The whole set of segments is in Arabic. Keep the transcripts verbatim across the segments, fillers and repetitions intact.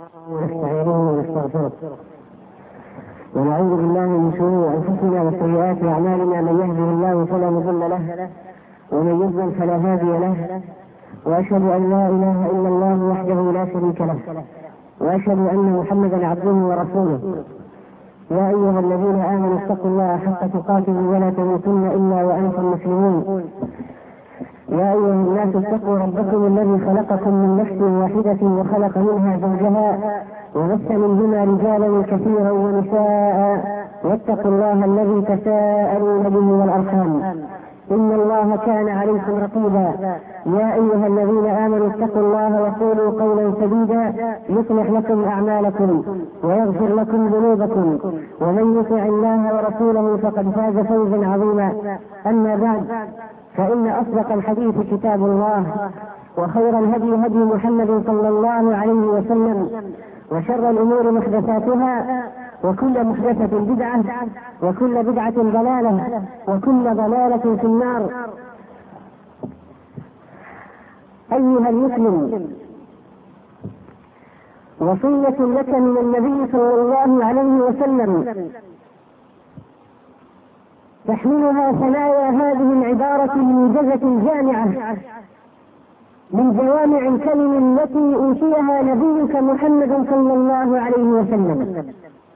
ونستعينه ونستغفره ونعوذ بالله من شرور انفسنا وسيئات اعمالنا، من يهده الله فلا مضل له ومن يضلل فلا هادي له، واشهد ان لا اله الا الله وحده لا شريك له، واشهد ان محمدا عبده ورسوله. يا ايها الذين امنوا اتقوا الله حق تقاته ولا تموتن الا وانتم مسلمون. يا أيها الناس اتقوا ربكم الذي خلقكم من نفس واحدة وخلق منها زوجها وبث منهما رجالا كثيرا ونساء، واتقوا الله الذي تساءلون به والأرحام إن الله كان عليكم رقيبا. يا أيها الذين آمنوا اتقوا الله وقولوا قولا سديدا يصلح لكم أعمالكم ويغفر لكم ذنوبكم، ومن يطع الله ورسوله فقد فاز فوزا عظيما. أما بعد، فإن أصدق الحديث كتاب الله، وخير الهدي هدي محمد صلى الله عليه وسلم، وشر الأمور محدثاتها، وكل محدثة بدعة، وكل بدعة ضلالة، وكل ضلالة في النار. أيها المسلم، وصية لك من النبي صلى الله عليه وسلم تحملها ثنايا هذه العبارة الموجزة الجامعة من جوامع الكلم التي أوتيها نبيك محمد صلى الله عليه وسلم.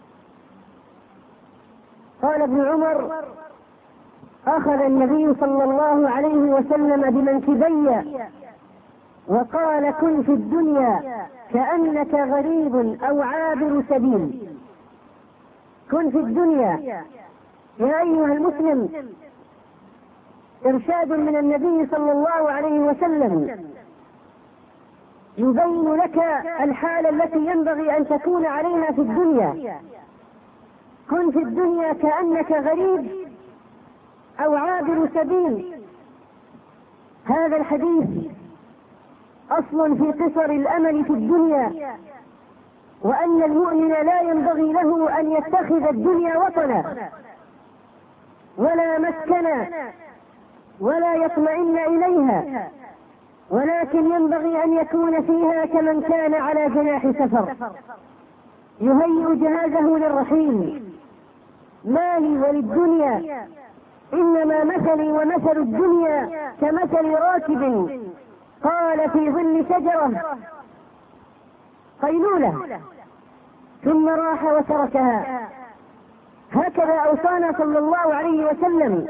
قال ابن عمر: أخذ النبي صلى الله عليه وسلم بمنكبي وقال: كن في الدنيا كأنك غريب أو عابر سبيل. كن في الدنيا يا أيها المسلم إرشاد من النبي صلى الله عليه وسلم يبين لك الحالة التي ينبغي أن تكون عليها في الدنيا. كن في الدنيا كأنك غريب أو عابر سبيل. هذا الحديث أصل في قصر الأمل في الدنيا، وأن المؤمن لا ينبغي له أن يتخذ الدنيا وطنا ولا مسكنا ولا يطمئن إليها، ولكن ينبغي أن يكون فيها كمن كان على جناح سفر يهيئ جهازه للرحيل. مالي وللدنيا، إنما مثلي ومثل الدنيا كمثل راكب قال في ظل شجرة قيلولة ثم راح وتركها. هكذا أوصانا صلى الله عليه وسلم.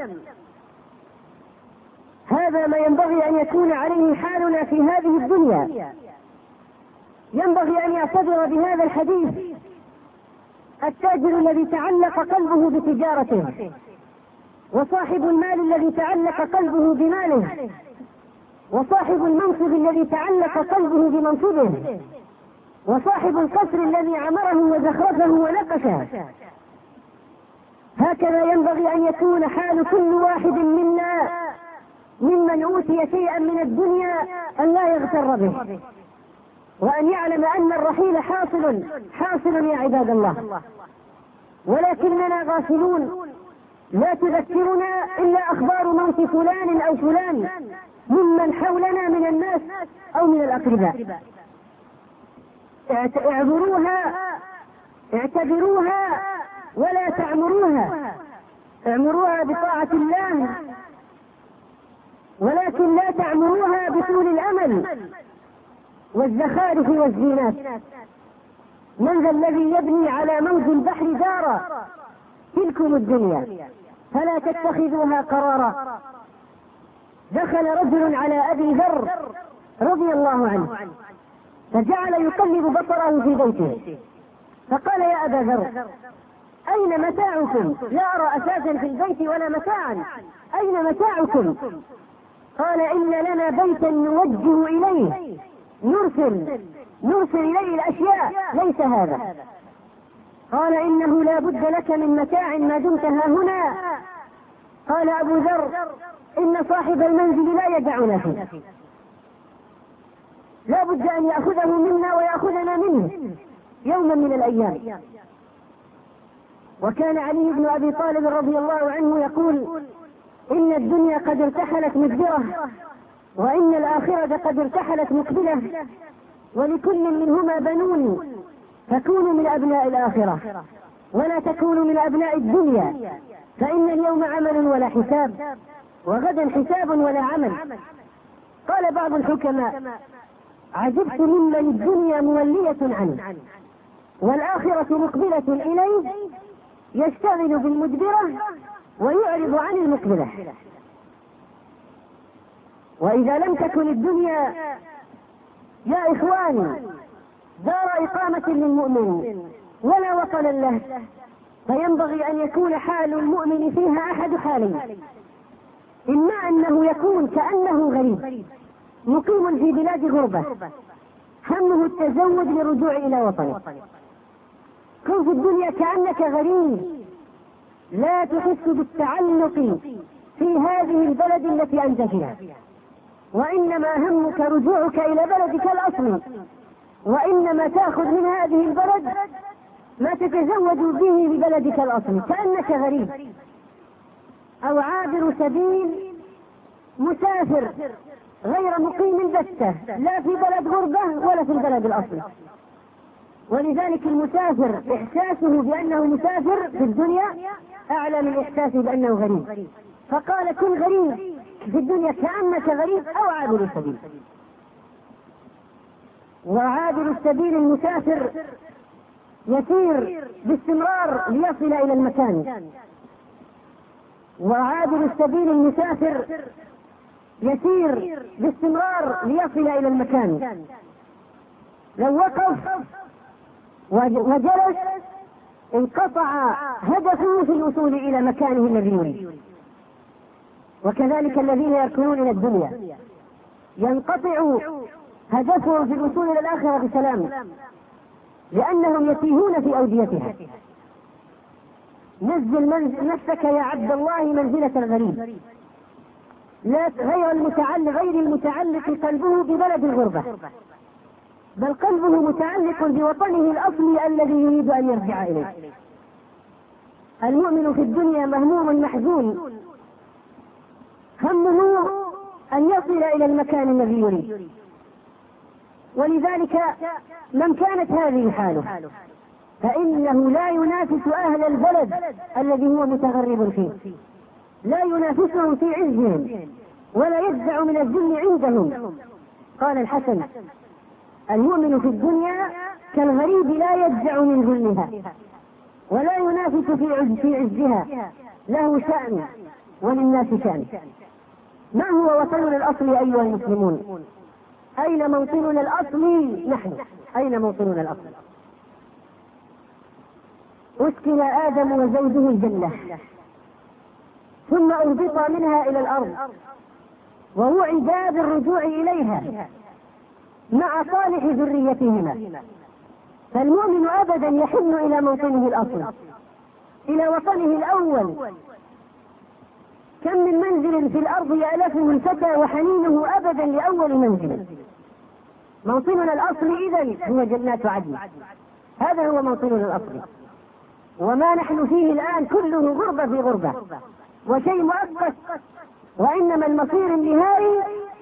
هذا ما ينبغي أن يكون عليه حالنا في هذه الدنيا. ينبغي أن يعتبر بهذا الحديث التاجر الذي تعلق قلبه بتجارته، وصاحب المال الذي تعلق قلبه بماله، وصاحب المنصب الذي تعلق قلبه بمنصبه، وصاحب القصر الذي عمره وزخرفه ونقشه. هكذا ينبغي أن يكون حال كل واحد منا ممن أوتي شيئا من الدنيا، أن لا يغتر به، وأن يعلم أن الرحيل حاصل حاصل يا عباد الله، ولكننا غافلون. لا تذكرنا إلا أخبار موت فلان أو فلان ممن حولنا من الناس أو من الأقرباء. اعذروها، اعتبروها ولا تعمروها. اعمروها بطاعة الله، ولكن لا تعمروها بطول الأمل والزخارف والزينات. من ذا الذي يبني على موج البحر دارا؟ تلكم الدنيا فلا تتخذوها قرارا. دخل رجل على أبي ذر رضي الله عنه فجعل يقلب بصره في بيته، فقال: يا أبا ذر، أين متاعكم؟ لا أرى أساسا في البيت ولا متاعا، أين متاعكم؟ قال: إن لنا بيتا نوجه إليه، نرسل نرسل إليه الأشياء، ليس هذا. قال: إنه لا بد لك من متاع ما دمت ها هنا. قال أبو ذر: إن صاحب المنزل لا يدعنا فيه، لا بد أن يأخذه منا ويأخذنا منه يوما من الأيام. وكان علي بن أبي طالب رضي الله عنه يقول: إن الدنيا قد ارتحلت مدبرة، وإن الآخرة قد ارتحلت مقبلة، ولكل منهما بنون فكونوا من أبناء الآخرة ولا تكونوا من أبناء الدنيا، فإن اليوم عمل ولا حساب، وغدا حساب ولا عمل. قال بعض الحكماء: عجبت ممن الدنيا مولية عنه والآخرة مقبلة إليه، يشتغل بالمدبرة ويعرض عن المقبلة. وإذا لم تكن الدنيا يا إخواني دار إقامة للمؤمن ولا وطنا له، فينبغي أن يكون حال المؤمن فيها أحد حالين: إما أنه يكون كأنه غريب مقيم في بلاد غربة همه التزود للرجوع إلى وطنه. كن في الدنيا كأنك غريب لا تحس بالتعلق في هذه البلد التي أنت فيها، وإنما همك رجوعك إلى بلدك الأصلي، وإنما تأخذ من هذه البلد ما تتزود به ببلدك الأصلي، كأنك غريب أو عابر سبيل مسافر غير مقيم بتة، لا في بلد غربة ولا في البلد الأصلي. ولذلك المسافر إحساسه بأنه مسافر في الدنيا أعلى من إحساسه بأنه غريب، فقال: كن غريب في الدنيا كأنك غريب أو عابر السبيل. وعابر السبيل المسافر يسير باستمرار ليصل إلى المكان، وعابر السبيل المسافر يسير باستمرار ليصل إلى المكان. لو وقف وجلس انقطع هدفه في الوصول إلى مكانه الذي يريد. وكذلك الذين يركنون إلى الدنيا ينقطع هدفهم في الوصول إلى الآخرة بسلام، لأنهم يتيهون في أوديتها. نزل نفسك يا عبد الله منزلة الغريب، لا غير المتعلق غير المتعلق قلبه ببلد الغربة، بل قلبه متعلق بوطنه الأصلي الذي يريد أن يرجع إليه. المؤمن في الدنيا مهموم محزون، همه أن يصل إلى المكان الذي يريد. ولذلك من كانت هذه حاله فإنه لا ينافس أهل البلد الذي هو متغرب فيه، لا ينافسهم في عزهم ولا يجزع من الذل عندهم. قال الحسن: المؤمن في الدنيا كالغريب لا يجزع من ذلها ولا ينافس في عز في عزها، له شأن وللناس شأن. ما هو وطننا الأصلي أيها المسلمون؟ أين موطننا الأصلي؟ نحن أين موطننا الأصلي؟ أسكن آدم وزوجه الجنة ثم أهبط منها إلى الأرض ووعدا بالرجوع إليها مع صالح ذريتهما. فالمؤمن أبدا يحن إلى موطنه الأصلي، إلى وطنه الأول. كم من منزل في الأرض يألفه الفتى وحنينه أبدا لأول منزل. موطننا الأصلي إذن هو جنات عدن، هذا هو موطننا الأصلي. وما نحن فيه الآن كله غربة في غربة وشيء مؤقت، وإنما المصير النهائي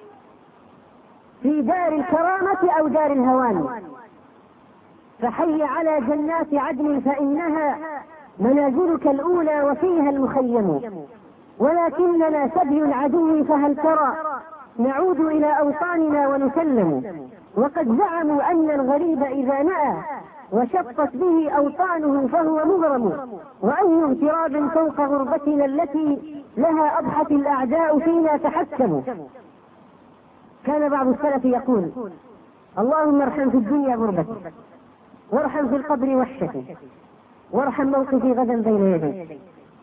في دار الكرامة أو دار الهوان. فحي على جنات عدن فإنها منازلك الأولى وفيها المخيم، ولكننا سبي العدو فهل ترى نعود إلى أوطاننا ونسلم. وقد زعموا أن الغريب إذا نأى وشقت به أوطانه فهو مغرم، وأي اغتراب فوق غربتنا التي لها أضحت الأعداء فينا تحكموا. كان بعض السلف يقول: اللهم ارحم في الدنيا غربتي، وارحم في القبر وحشتي، وارحم موقفي غدا بين يديك.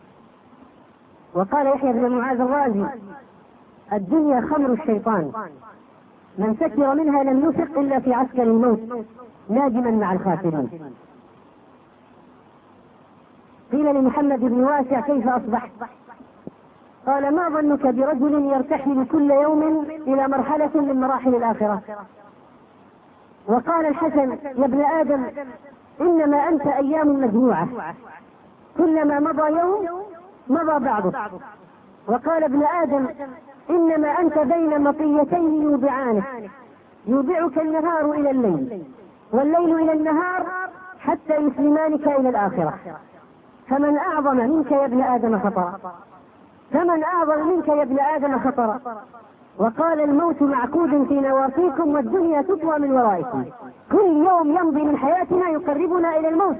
وقال يحيى بن معاذ الرازي: الدنيا خمر الشيطان، من سكر منها لم يفق إلا في عسكر الموت ناجما مع الخاسرين. قيل لمحمد بن واسع: كيف أصبحت؟ قال: ما ظنك برجل يرتحل كل يوم إلى مرحلة من مراحل الآخرة؟ وقال الحسن: يا ابن آدم إنما أنت أيام مجموعة، كلما مضى يوم مضى بعضه. وقال ابن آدم: إنما أنت بين مطيتين يوضعانك، يوضعك النهار إلى الليل والليل إلى النهار، حتى يسلمانك إلى الآخرة. فمن أعظم منك يا ابن آدم خطرا، فمن أعظم منك يا ابن آدم خطرا. وقال الموت معقود في نواصيكم والدنيا تطوى من ورائكم. كل يوم يمضي من حياتنا يقربنا إلى الموت.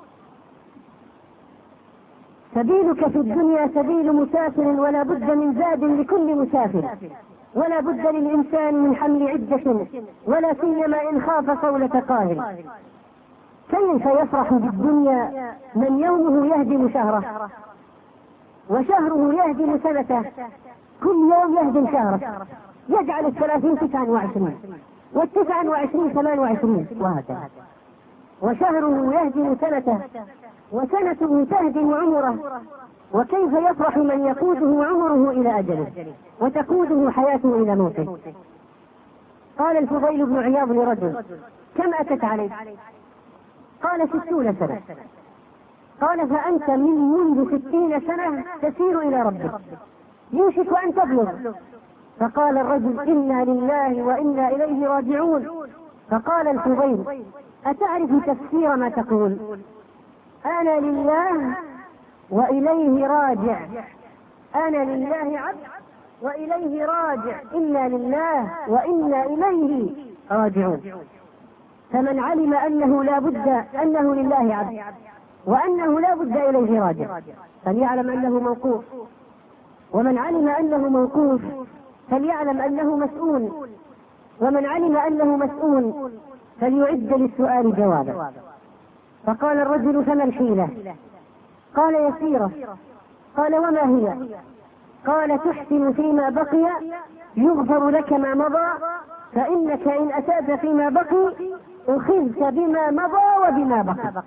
سبيلك في الدنيا سبيل مسافر، ولا بد من زاد لكل مسافر، ولا بد للإنسان من حمل عدة، ولا سيما إن خاف قولة قاهر. كيف يفرح بالدنيا من يومه يهدم شهره، وشهره يهدم سنته؟ كل يوم يهدم شهره، يجعل الثلاثين تسعا وعشرين، والتسعا وعشرين ثمان وعشرين، وهكذا. وشهره يهدم سنته، وسنته تهدم عمره. وكيف يفرح من يقوده عمره إلى أجله، وتقوده حياته إلى موته؟ قال الفضيل بن عياض لرجل: كم أتت عليك؟ قال: ستون سنة. قال: فأنت من منذ ستين سنة تسير إلى ربك، يوشك أن تبلغ. فقال الرجل: إنا لله وإنا إليه راجعون. فقال الفضيل: أتعرف تفسير ما تقول؟ أنا لله وإليه راجع، أنا لله عبد وإليه راجع، إنا لله وإنا إليه راجعون. فمن علم أنه لا بد أنه لله عبد وأنه لا بد إليه راجع فليعلم أنه موقوف، ومن علم أنه موقوف فليعلم أنه مسؤول، ومن علم أنه مسؤول فليعد للسؤال جوابا. فقال الرجل: فما الحيلة؟ قال: يسيرة. قال: وما هي؟ قال: تحسن فيما بقي يغفر لك ما مضى، فإنك إن أسأت فيما بقي أخذت بما مضى وبما بقي.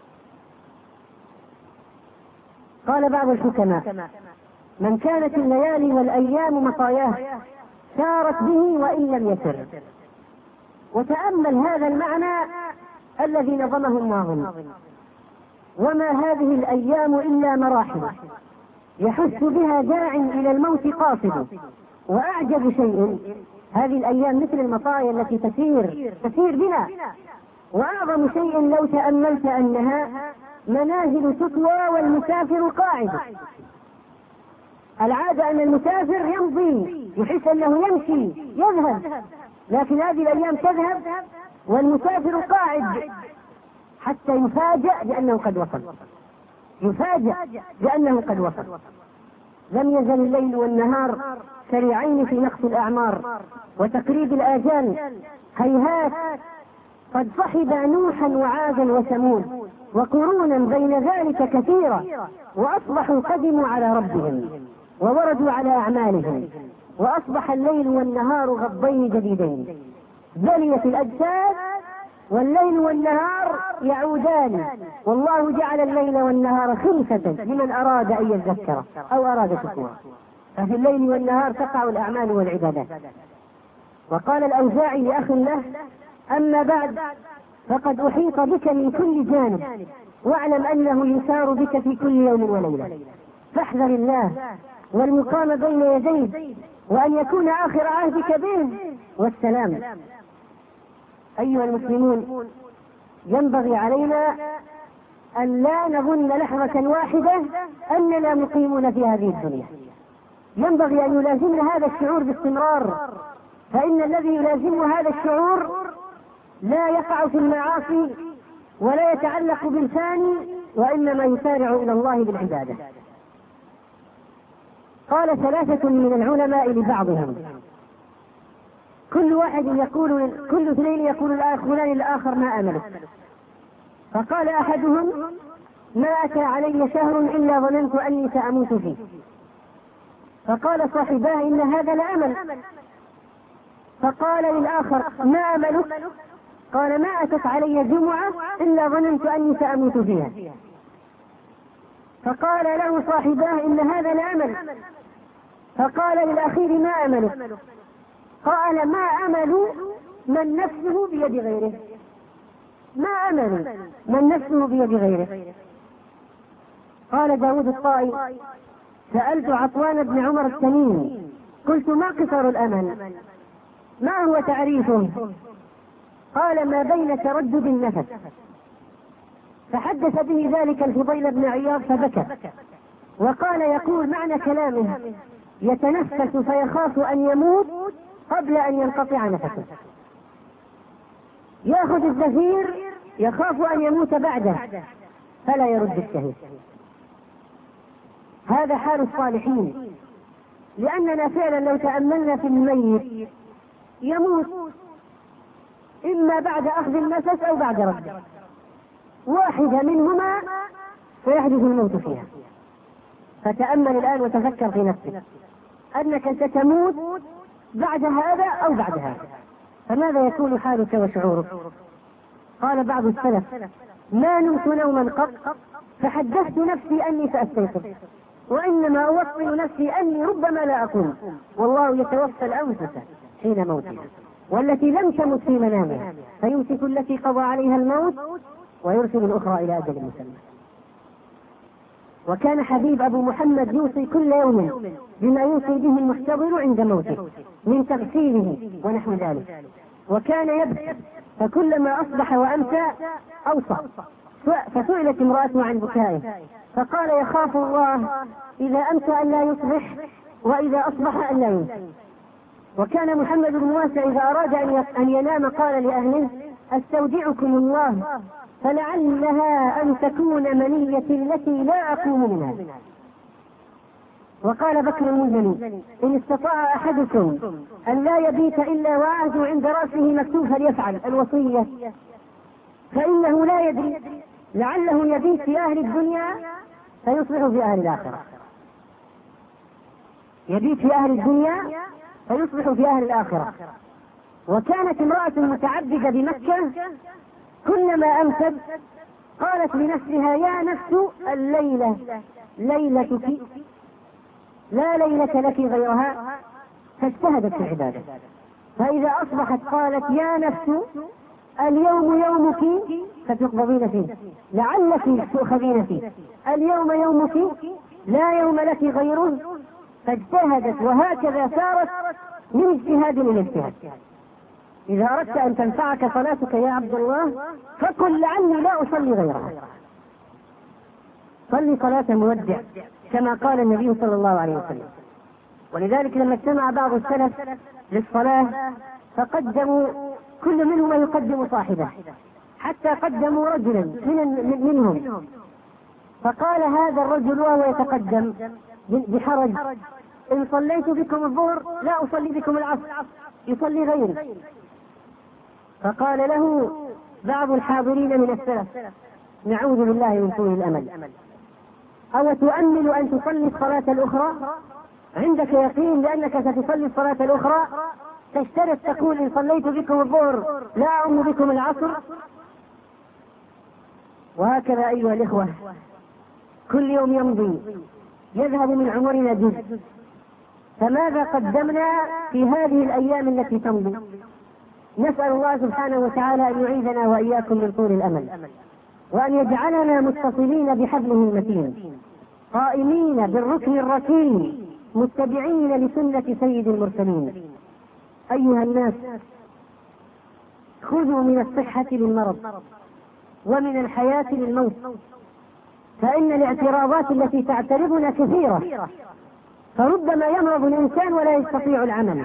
قال بعض الحكماء: من كانت الليالي والأيام مطاياه سارت به وإن لم يسر. وتأمل هذا المعنى الذي نظمه الناظم: وما هذه الأيام إلا مراحل يحس بها داع إلى الموت قاصد. وأعجب شيء هذه الأيام مثل المطايا التي تسير تسير بنا، وأعظم شيء لو تأملت أنها منازل تطوى والمسافر قاعد. العادة أن المسافر يمضي يحس أنه يمشي يذهب، لكن هذه الأيام تذهب والمسافر قاعد حتى يفاجأ بأنه قد وصل، يفاجأ بأنه قد وصل. لم يزل الليل والنهار سريعين في نقص الأعمار وتقريب الآجال. هيهات قد صحب نوحا وعادا وثمود، وقرونا بين ذلك كثيرة، وأصبحوا قدموا على ربهم ووردوا على أعمالهم، وأصبح الليل والنهار غضين جديدين. بليت الأجساد والليل والنهار يعودان، والله جعل الليل والنهار خلفة لمن أراد أن يذكر أو أراد شكورا. ففي الليل والنهار تقع الأعمال والعبادات. وقال الأوزاعي لأخ له: أما بعد فقد أحيط بك من كل جانب، واعلم أنه يسار بك في كل يوم وليلة، فاحذر الله والمقام بين يديه، وأن يكون آخر عهدك به والسلام. أيها المسلمون، ينبغي علينا أن لا نظن لحظة واحدة أننا مقيمون في هذه الدنيا. ينبغي أن يلازمنا هذا الشعور باستمرار، فإن الذي يلازم هذا الشعور لا يقع في المعاصي ولا يتعلق بالفاني، وإنما يسارع إلى الله بالعبادة. قال ثلاثة من العلماء لبعضهم: كل واحد يقول كل اثنين يقول الآخر الآخر ما أملك. فقال أحدهم: ما أتى علي شهر إلا ظننت أني سأموت فيه. فقال صاحباه: إن هذا لأمل. فقال للآخر: ما أملك؟ قال: ما أتت علي جمعة إلا ظننت أني سأموت فيها. فقال له صاحباه: إن هذا لأمل. فقال للأخير: ما أملك؟ قال: ما أمل من نفسه بيد غيره، ما أمل من نفسه بيد غيره. قال داود الطائي: سألت عطوان بن عمر التميمي قلت: ما قصر الأمل؟ ما هو تعريفه؟ قال: ما بين تردد النفس فحدث به ذلك الفضيل بن عياض فبكى وقال يقول معنى كلامه يتنفس فيخاف أن يموت قبل أن ينقطع نفسه، يأخذ الزفير يخاف أن يموت بعده فلا يرد الشهيد. هذا حال الصالحين، لأننا فعلا لو تأملنا في الميت يموت إما بعد أخذ النفس أو بعد رده، واحدة منهما سيحدث الموت فيها. فتأمل الآن وتفكر في نفسك أنك ستموت بعد هذا أو بعد هذا، فماذا يكون حالك وشعورك؟ قال بعض السلف ما نمت نوما قط فحدثت نفسي أني سأستيقظ، وإنما أوصل نفسي أني ربما لا أقوم، والله يتوفى الأنفس حين موتها والتي لم تمت في منامها فيمسك التي قضى عليها الموت ويرسل الأخرى إلى أجل مسمى. وكان حبيب أبو محمد يوصي كل يوم بما يوصي به المحتضر عند موته من تغسيله ونحو ذلك، وكان يبكي فكلما أصبح وأمسى أوصى. فسئلت امرأته عن بكائه فقال يخاف الله إذا أمسى أن لا يصبح وإذا أصبح أن لا يمسي. وكان محمد بن واسع إذا أراد أن ينام قال لأهله أستودعكم الله فلعلها أن تكون منيتي التي لا أقوم منها. وقال بكر المزني إن استطاع أحدكم أن لا يبيت إلا وعده عند رأسه مكتوب فليفعل الوصية، فإنه لا يدري لعله يبيت في أهل الدنيا فيصبح في أهل الآخرة، يبيت في أهل الدنيا فيصبح في أهل الآخرة. وكانت امرأة متعبدة بمكة كلما أمسد قالت لنفسها يا نفس الليلة ليلتك لا ليلة لك غيرها، فاجتهدت في العبادة. فإذا أصبحت قالت يا نفس اليوم يومك فتقبضين فيه لعلك تؤخذين فيه، اليوم يومك لا يوم لك غيره، فاجتهدت. وهكذا صارت من اجتهاد إلى اجتهاد. إذا أردت أن تنفعك صلاتك يا عبد الله فقل لعلي لا أصلي غيرها، صلي صلاة مودع كما قال النبي صلى الله عليه وسلم. ولذلك لما اجتمع بعض السلف للصلاة فقدموا كل منهم يقدم صاحبه، حتى قدموا رجلا من منهم فقال هذا الرجل وهو يتقدم بحرج إن صليت بكم الظهر لا أصلي بكم العصر، يصلي غيري. فقال له بعض الحاضرين من السلف نعوذ بالله من طول الأمل، أو تؤمل أن تصلي الصلاة الأخرى عندك يقين لأنك ستصلي الصلاة الأخرى تشترط تقول إن صليت بكم الظهر لا أؤم بكم العصر؟ وهكذا أيها الإخوة كل يوم يمضي يذهب من عمرنا جزء، فماذا قدمنا في هذه الأيام التي تمضي؟ نسأل الله سبحانه وتعالى أن يعيذنا وإياكم من طول الأمل، وأن يجعلنا متصلين بحبله المتين قائمين بالركن الركين متبعين لسنة سيد المرسلين. أيها الناس خذوا من الصحة للمرض ومن الحياة للموت، فإن الاعتراضات التي تعترضنا كثيرة، فربما يمرض الإنسان ولا يستطيع العمل،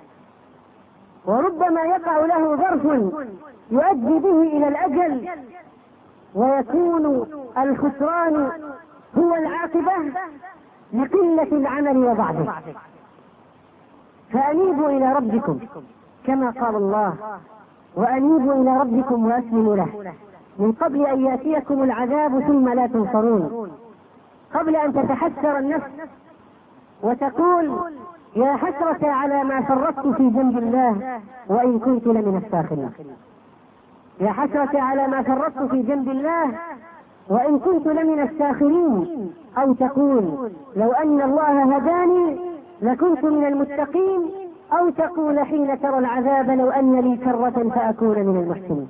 وربما يقع له ظرف يؤدي به إلى الأجل ويكون الخسران هو العاقبة لقلة العمل وضعفه. فأنيبوا إلى ربكم كما قال الله وأنيبوا إلى ربكم وأسلموا له من قبل أن يأتيكم العذاب ثم لا تنصرون، قبل أن تتحسر النفس وتقول يا حسرة على ما فرطت في جنب الله وإن كنت لمن الساخرين، يا حسرة على ما فرطت في جنب الله وإن كنت لمن الساخرين، أو تقول لو أن الله هداني لكنت من المتقين، أو تقول حين ترى العذاب لو أن لي كرة فأكون من المحسنين.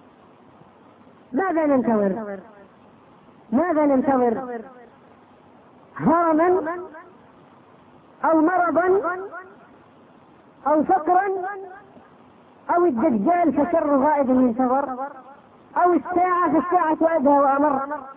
ماذا ننتظر؟ ماذا ننتظر؟ هرما أو مرضا أو فقرا أو الدجال فشر غائب ينتظر؟ أو الساعة فالساعة أدهى وأمر.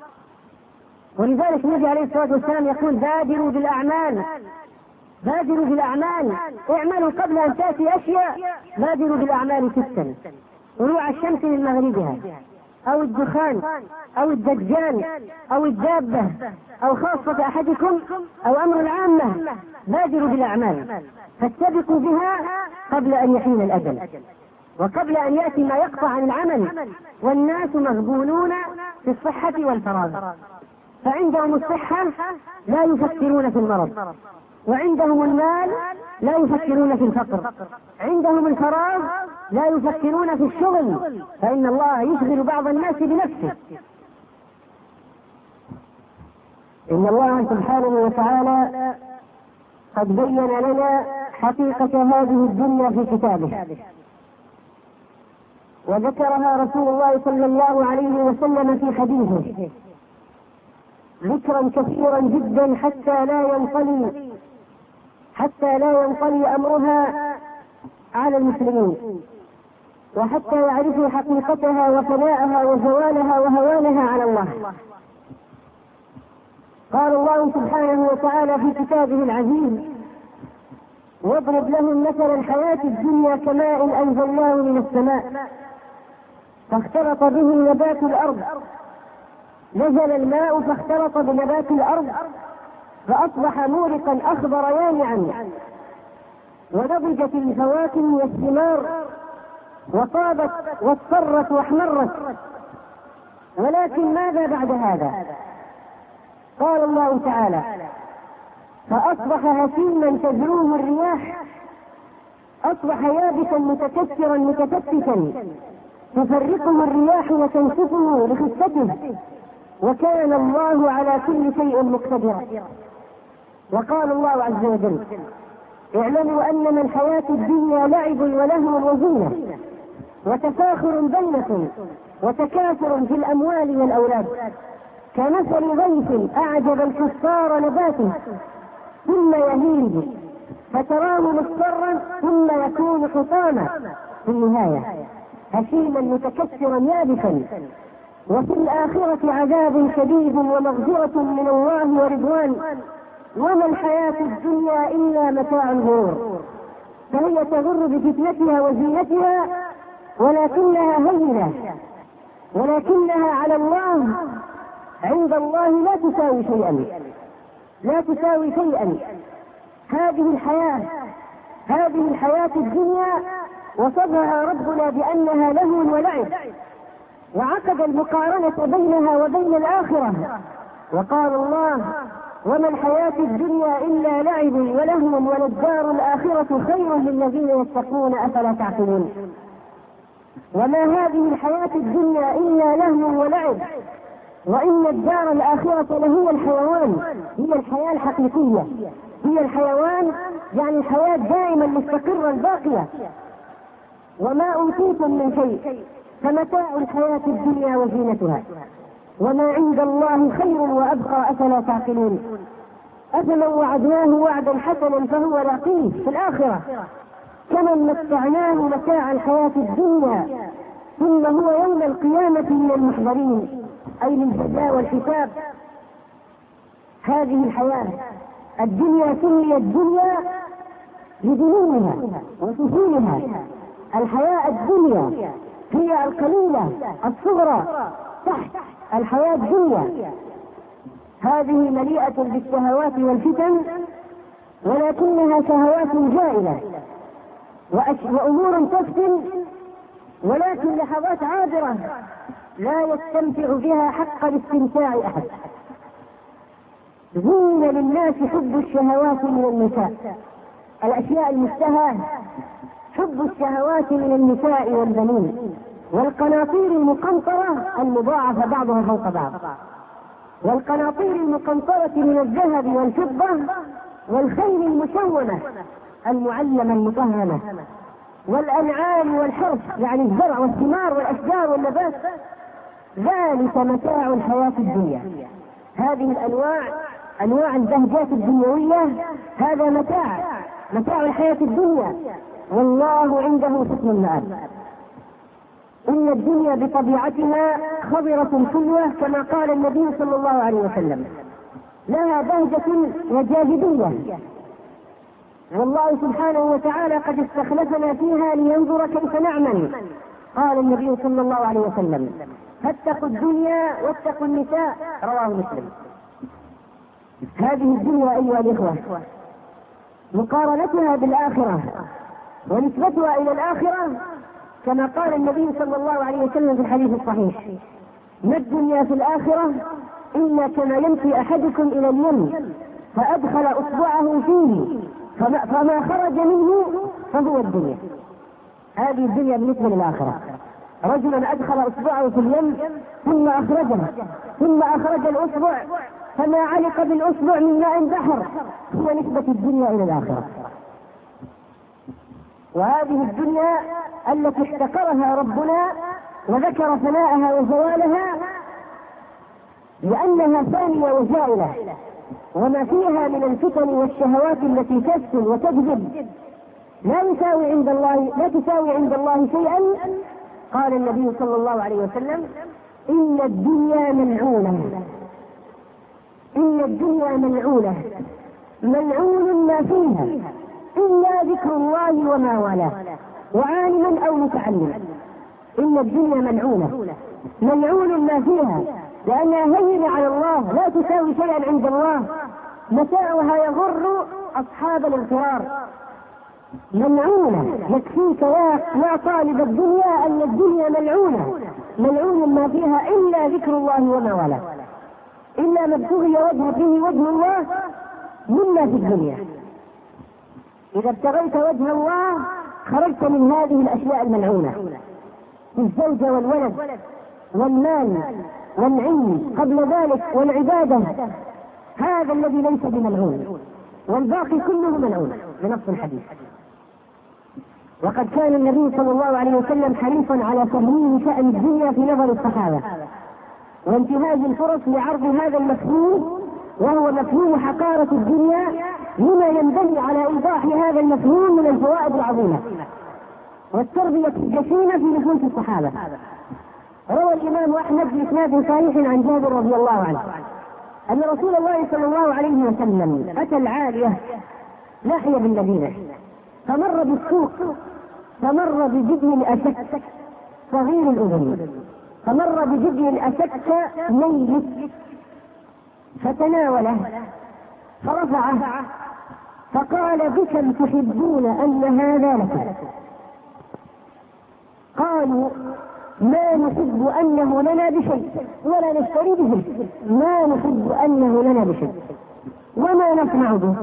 ولذلك النبي عليه الصلاة والسلام يقول بادروا بالأعمال، بادروا بالأعمال، اعملوا قبل أن تأتي أشياء. بادروا بالأعمال ستا: طلوع الشمس من مغربها، أو الدخان، أو الدجال، أو الدابة، أو خاصة أحدكم، أو أمر العامة. بادروا بالأعمال، فاستبقوا بها قبل أن يحين الأجل، وقبل أن يأتي ما يقطع عن العمل. والناس مغبونون في الصحة والفراغ، فعندهم الصحة لا يفكرون في المرض، وعندهم المال لا يفكرون في الفقر، عندهم الفراغ لا يفكرون في الشغل، فإن الله يشغل بعض الناس بنفسه. إن الله سبحانه وتعالى قد بين لنا حقيقة هذه الدنيا في كتابه، وذكرها رسول الله صلى الله عليه وسلم في حديثه ذكرا كثيرا جدا حتى لا ينطلي حتى لا ينطلي أمرها على المسلمين، وحتى يعرفوا حقيقتها وفناءها وزوالها وهوانها على الله. قال الله سبحانه وتعالى في كتابه العزيز: واضرب لهم مثل الحياة الدنيا كماء أنزلناه من السماء فاختلط به نبات الأرض، نزل الماء فاختلط بنبات الأرض فأصبح مورقا أخضر يانعا، ونضجت الفواكه والثمار، وطابت واصفرت واحمرت. ولكن ماذا بعد هذا؟ قال الله تعالى: فأصبح هشيما تذروه الرياح، أصبح يابسا متكسرا متفتتا تفرقه الرياح وتنسفه لخفته، وكان الله على كل شيء مقتدرا. وقال الله عز وجل: اعلموا أنما الحياة الدنيا لعب ولهو وزينة وتفاخر بينكم وتكاثر في الأموال والأولاد، كمثل غيث أعجب الكفار نباته ثم يهيج فتراه مصفرا ثم يكون حطاما في النهاية هشيما متكسرا يابسا. وفي الآخرة عذاب شديد ومغفرة من الله ورضوان، وما الحياة الدنيا إلا متاع الغرور. فهي تغر بفتنتها وزينتها، ولكنها هينة، ولكنها على الله عند الله لا تساوي شيئا، لا تساوي شيئا. هذه الحياة هذه الحياة الدنيا وصفها ربنا بأنها لهو ولعب، وعقد المقارنة بينها وبين الآخرة، وقال الله: وما الحياة الدنيا إلا لعب ولهو وللدار الآخرة خير للذين يتقون أفلا تعقلون. وما هذه الحياة الدنيا إلا لهو ولعب، وإن الدار الآخرة لهي الحيوان، هي الحياة الحقيقية، هي الحيوان، يعني الحياة دائما مستقرة الباقية. وما أوتيتم من شيء فمتاع الحياة الدنيا وزينتها، وما عند الله خير وأبقى أفلا تعقلون. أفمن وعدناه وعدا حسنا فهو لاقيه في الآخرة كمن متعناه متاع الحياة الدنيا ثم هو يوم القيامة من المحضرين، أي للجزاء والحساب. هذه الحياة الدنيا سميت الدنيا لذنوبها وسفولها. الحياة الدنيا هي القليلة الصغرى تحت الحياة الدنيا. هذه مليئة بالشهوات والفتن، ولكنها شهوات جائلة وأمور تفتن، ولكن لحظات عابرة لا يستمتع بها حق الاستمتاع أحد. زين للناس حب الشهوات من النساء، الأشياء المشتهاة، حب الشهوات من النساء والبنين والقناطير المقنطرة المضاعفة بعضها فوق بعض، والقناطير المقنطرة من الذهب والفضة والخيل المسومة المعلمة المطهمة والأنعام والحرث، يعني الزرع والثمار والأشجار والنبات. ذلك متاع الحياة الدنيا. هذه الأنواع أنواع البهجات الدنيوية، هذا متاع متاع الحياة الدنيا، والله عنده حسن المآب. إن الدنيا بطبيعتها خضرة حلوة كما قال النبي صلى الله عليه وسلم، لها بهجة وجاذبية، والله سبحانه وتعالى قد استخلفنا فيها لينظر كيف نعمل. قال النبي صلى الله عليه وسلم: فاتقوا الدنيا واتقوا النساء، رواه مسلم. هذه الدنيا أيها الإخوة مقارنتها بالآخرة ونسبتها إلى الآخرة كما قال النبي صلى الله عليه وسلم في الحديث الصحيح: ما الدنيا في الآخرة إلا كما يمشي أحدكم إلى اليم فأدخل أصبعه فيه فما, فما خرج منه فهو الدنيا. هذه الدنيا بالنسبة للآخرة. رجلا أدخل أصبعه في اليم ثم أخرجه ثم أخرج الأصبع فما علق بالأصبع من ماء بحر، هو نسبة الدنيا إلى الآخرة. وهذه الدنيا التي احتقرها ربنا وذكر فناءها وزوالها لأنها ثانية وزائلة، وما فيها من الفتن والشهوات التي تفتن وتجذب لا يساوي عند الله لا تساوي عند الله شيئا. قال النبي صلى الله عليه وسلم: إن الدنيا ملعونة، إن الدنيا ملعونة ملعون ما فيها إلا ذكر الله وما والاه وعالما أو متعلما. إن الدنيا ملعونة ملعون ما فيها لأنها هينة على الله، لا تساوي شيئا عند الله، متاعها يضر أصحاب الاغترار. ملعونة، يكفيك يا يا طالب الدنيا أن الدنيا ملعونة ملعون ما فيها إلا ذكر الله وما والاه، إلا ما ابتغي وجه فيه وجه الله مما في الدنيا. إذا ابتغيت وجه الله خرجت من هذه الأشياء الملعونة، الزوجة والولد والمال والعلم قبل ذلك والعبادة، هذا الذي ليس بملعون، والباقي كله ملعون بنص الحديث. وقد كان النبي صلى الله عليه وسلم حريصا على تهوين شأن الدنيا في نظر الصحابة وانتهاز الفرص لعرض هذا المفهوم، وهو مفهوم حقارة الدنيا، لما ينبني على إيضاح هذا المفهوم من الفوائد العظيمة والتربية الجسيمة في نفوس الصحابة. روى الإمام أحمد بإسناد صحيح عن جابر رضي الله عنه أن رسول الله صلى الله عليه وسلم أتى العالية ناحية بالمدينة، فمر بالسوق فمر بجدي الأشك صغير الأذن، فمر بجدي الأشك ميت فتناوله فرفعه فقال: بكم تحبون أن هذا لكم؟ قالوا: ما نحب أنه لنا بشيء ولا نشتري به، ما نحب أنه لنا بشيء وما نصنع به.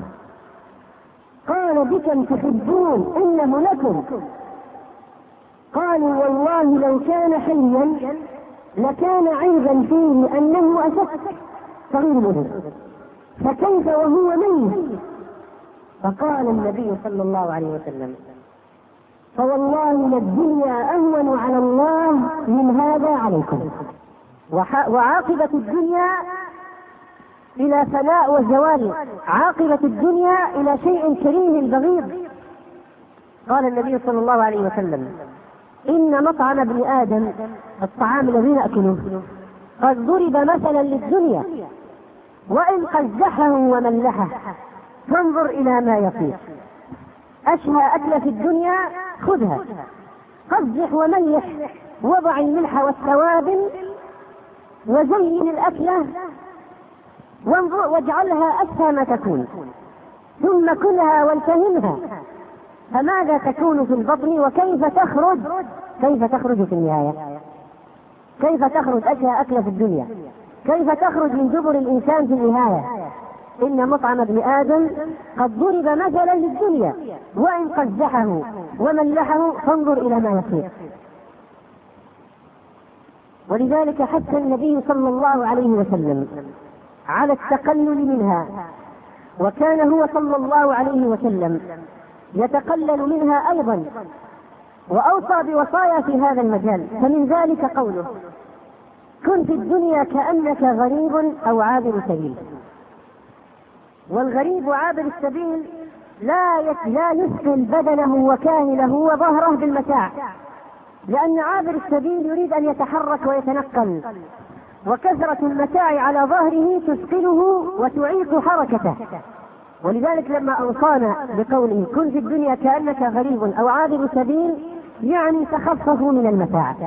قال: بكم تحبون أنه لكم؟ قالوا: والله لو كان حيا لكان عيبا فيه أنه أشك صغير الأذن، فكيف وهو ميت؟ فقال النبي صلى الله عليه وسلم: فوالله للدنيا أهون على الله من هذا عليكم. وعاقبة الدنيا إلى فناء وزوال، عاقبة الدنيا إلى شيء كريه بغيض. قال النبي صلى الله عليه وسلم: إن مطعم ابن آدم، الطعام الذي نأكله، قد ضرب مثلا للدنيا وإن قزحه وملحه فانظر إلى ما يصير. أشهى أكل في الدنيا خذها، قزح وملح، وضع الملح والتوابل وزين الأكلة وانظر واجعلها أسهى ما تكون، ثم كلها والتهمها، فماذا تكون في البطن وكيف تخرج كيف تخرج في النهاية؟ كيف تخرج أشهى أكل في الدنيا؟ كيف تخرج من دبر الإنسان في النهاية؟ إن مطعم ابن آدم قد ضرب مثلا للدنيا وإن قزحه وملحه فانظر إلى ما يصير. ولذلك حث النبي صلى الله عليه وسلم على التقلل منها، وكان هو صلى الله عليه وسلم يتقلل منها أيضا، وأوصى بوصايا في هذا المجال. فمن ذلك قوله: كن في الدنيا كأنك غريب أو عابر سبيل. والغريب عابر السبيل لا لا يثقل بدنه وكاهله وظهره بالمتاع، لأن عابر السبيل يريد أن يتحرك ويتنقل، وكثرة المتاع على ظهره تثقله وتعيق حركته. ولذلك لما أوصانا بقوله كن في الدنيا كأنك غريب أو عابر سبيل، يعني تخففوا من المتاع،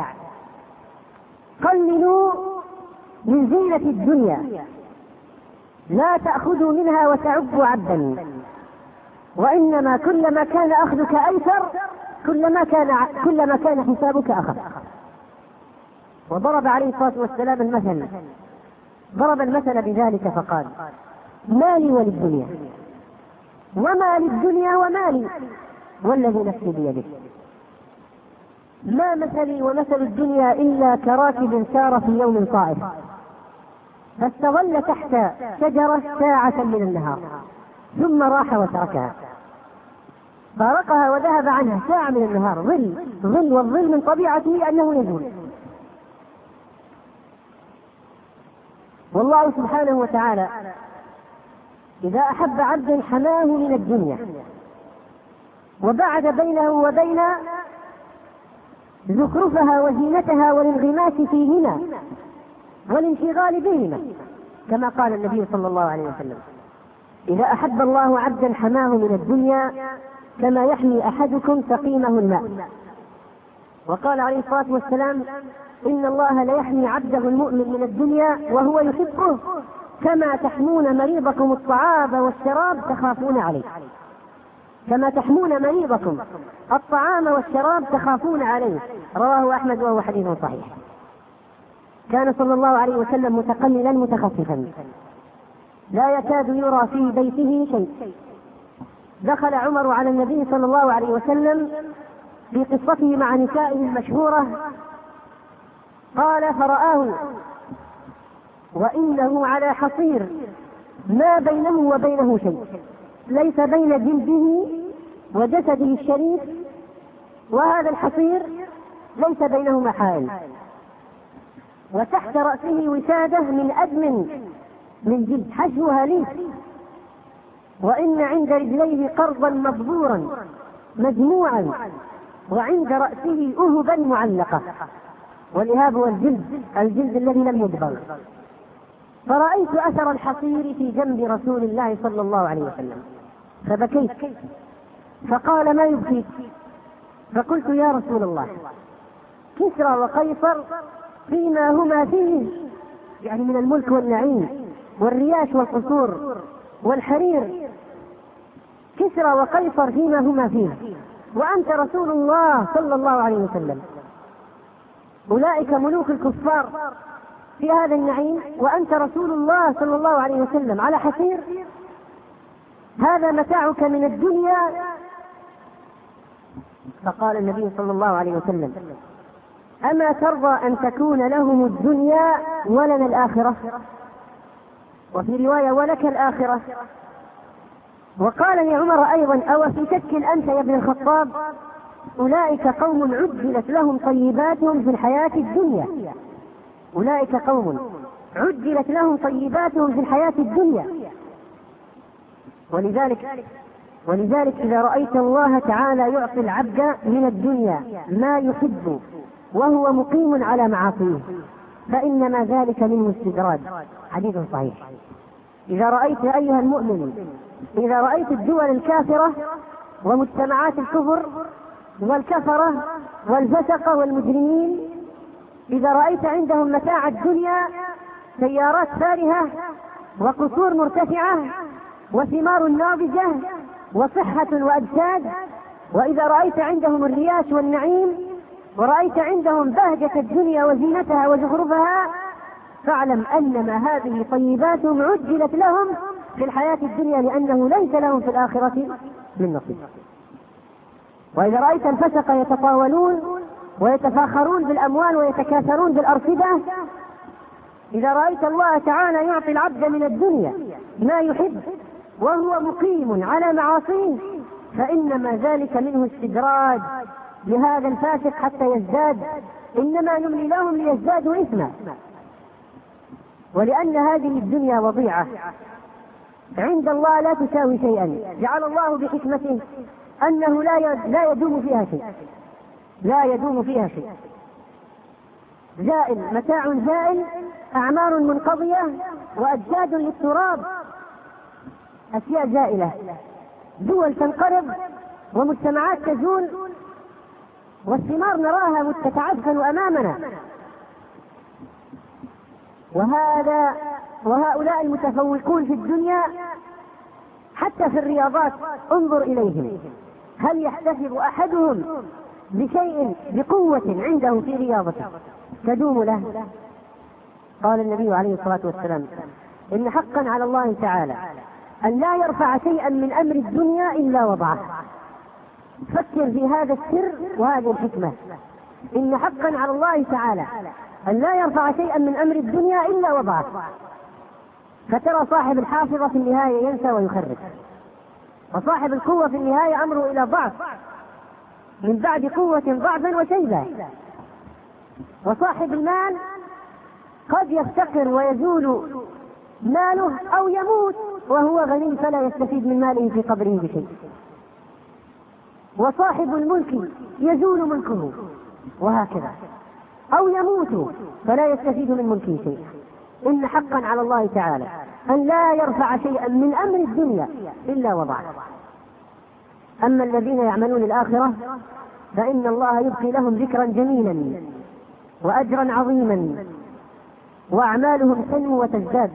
قللوا من زينة الدنيا، لا تأخذوا منها وتعبوا عبدا، وإنما كلما كان أخذك أيسر كلما كان كلما كان حسابك أخف. وضرب عليه الصلاة والسلام المثل، ضرب المثل بذلك فقال مالي وللدنيا، وما للدنيا ومالي والذي نفسي بيده. ما مثلي ومثل الدنيا إلا كراكب سار في يوم صائف فاستظل تحت شجرة ساعة من النهار ثم راح وتركها، فارقها وذهب عنها ساعة من النهار، ظل ظل والظل من طبيعته أنه يزول. والله سبحانه وتعالى إذا أحب عبدا حماه من الدنيا وبعد بينه وبين زخرفها وزينتها والانغماس فيهما والانشغال بهما، كما قال النبي صلى الله عليه وسلم إذا أحب الله عبدا حماه من الدنيا كما يحمي أحدكم سقيمه الماء. وقال عليه الصلاة والسلام إن الله ليحمي عبده المؤمن من الدنيا وهو يحبه كما تحمون مريضكم الطعام والشراب تخافون عليه، كما تحمون مريضكم الطعام والشراب تخافون عليه. رواه أحمد وهو حديث صحيح. كان صلى الله عليه وسلم متقللا متخففا لا يكاد يرى في بيته شيء. دخل عمر على النبي صلى الله عليه وسلم في قصته مع نسائه المشهورة، قال فرآه وإنه على حصير ما بينه وبينه شيء، ليس بين جلده وجسده الشريف وهذا الحصير ليس بينهما حائل، وتحت رأسه وسادة من أدم من جلد حشوها ليف، وإن عند رجليه قرضا مبذورا مجموعا، وعند رأسه أهبا معلقة، والإهاب هو الجلد الجلد الذي لم يدبر. فرأيت أثر الحصير في جنب رسول الله صلى الله عليه وسلم فبكيت، فقال ما يبكيك؟ فقلت يا رسول الله كسرى وقيصر فيما هما فيه، يعني من الملك والنعيم والرياش والقصور والحرير، كسرى وقيصر فيما هما فيه وأنت رسول الله صلى الله عليه وسلم، أولئك ملوك الكفار في هذا النعيم وأنت رسول الله صلى الله عليه وسلم على حصير، هذا متاعك من الدنيا. فقال النبي صلى الله عليه وسلم أما ترضى أن تكون لهم الدنيا ولنا الآخرة؟ وفي رواية ولك الآخرة. وقال لعمر أيضا أو في شك أنت يا ابن الخطاب؟ أولئك قوم عجلت لهم طيباتهم في الحياة الدنيا، أولئك قوم عجلت لهم طيباتهم في الحياة الدنيا. ولذلك ولذلك إذا رأيت الله تعالى يعطي العبد من الدنيا ما يحب وهو مقيم على معاصيه فإنما ذلك منه استدراج، حديث صحيح. إذا رأيت أيها المؤمن إذا رأيت الدول الكافرة ومجتمعات الكفر والكفرة والفسق والمجرمين، إذا رأيت عندهم متاع الدنيا سيارات فارهة وقصور مرتفعة وثمار ناضجة وصحة وأجساد، وإذا رأيت عندهم الرياش والنعيم ورأيت عندهم بهجة الدنيا وزينتها وزخرفها، فاعلم أنما هذه طيباتهم عجلت لهم في الحياة الدنيا لأنه ليس لهم في الآخرة من نصيب. وإذا رأيت الفسق يتطاولون ويتفاخرون بالأموال ويتكاثرون بالأرصدة، إذا رأيت الله تعالى يعطي العبد من الدنيا ما يحب وهو مقيم على معاصيه فإنما ذلك منه استدراج لهذا الفاسق حتى يزداد، إنما نملي لهم ليزدادوا إثما. ولأن هذه الدنيا وضيعة عند الله لا تساوي شيئا، جعل الله بحكمته أنه لا لا يدوم فيها شيء، لا يدوم فيها شيء، زائل، متاع زائل، أعمار منقضية، وأجساد للتراب، أشياء زائلة، دول تنقرض ومجتمعات تزول، والثمار نراها تتعفن أمامنا. وهذا وهؤلاء المتفوقون في الدنيا حتى في الرياضات انظر إليهم، هل يحتسب أحدهم بشيء بقوة عنده في رياضته تدوم له؟ قال النبي عليه الصلاة والسلام: إن حقا على الله تعالى أن لا يرفع شيئا من أمر الدنيا إلا وضعه. فكر في هذا السر وهذه الحكمة، إن حقا على الله تعالى أن لا يرفع شيئا من أمر الدنيا إلا وضعه. فترى صاحب الحافظة في النهاية ينسى ويخرج، وصاحب القوة في النهاية أمره إلى ضعف، من بعد قوة ضعفا وشيبة. وصاحب المال قد يفتقر ويزول ماله أو يموت وهو غني فلا يستفيد من ماله في قبره بشيء. وصاحب الملك يزول ملكه وهكذا، أو يموت فلا يستفيد من ملكه شيء. إن حقا على الله تعالى أن لا يرفع شيئا من أمر الدنيا إلا وضعه. أما الذين يعملون الآخرة فإن الله يبقي لهم ذكرا جميلا وأجرا عظيما، وأعمالهم تنمو وتزداد.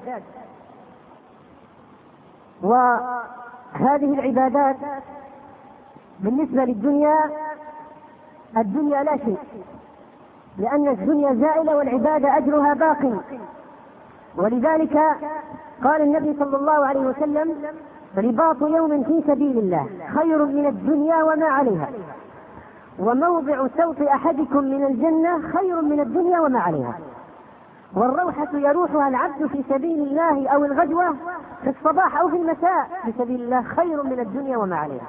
وهذه العبادات بالنسبة للدنيا، الدنيا لا شيء، لأن الدنيا زائلة والعبادة أجرها باق. ولذلك قال النبي صلى الله عليه وسلم: رباط يوم في سبيل الله خير من الدنيا وما عليها، وموضع سوط أحدكم من الجنة خير من الدنيا وما عليها. والروحة يروحها العبد في سبيل الله أو الغدوة في الصباح أو في المساء في سبيل الله خير من الدنيا وما عليها.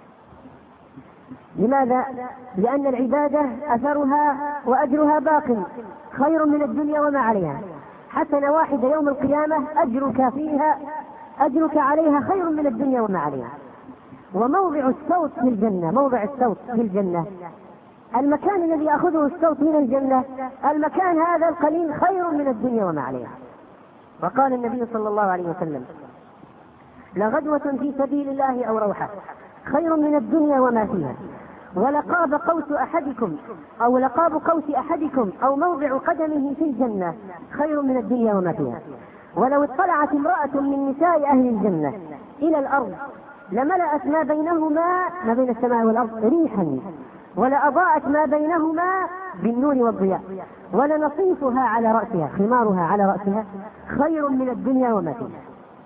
لماذا؟ لأن العبادة أثرها وأجرها باق، خير من الدنيا وما عليها. حسنة واحدة يوم القيامة أجرك فيها أجرك عليها خير من الدنيا وما عليها. وموضع الصوت في الجنة، موضع الصوت في الجنة، المكان الذي يأخذه الصوت من الجنة، المكان هذا القليل خير من الدنيا وما عليها. وقال النبي صلى الله عليه وسلم: لغدوة في سبيل الله أو روحة خير من الدنيا وما فيها، ولقاب قوس أحدكم أو لقاب قوس أحدكم أو موضع قدمه في الجنة خير من الدنيا وما فيها. ولو اطلعت امرأة من نساء أهل الجنة إلى الأرض لملأت ما بينهما، ما بين السماء والأرض، ريحا، ولأضاءت ما بينهما بالنور والضياء، ولنصيفها على رأسها، خمارها على رأسها خير من الدنيا وما فيها.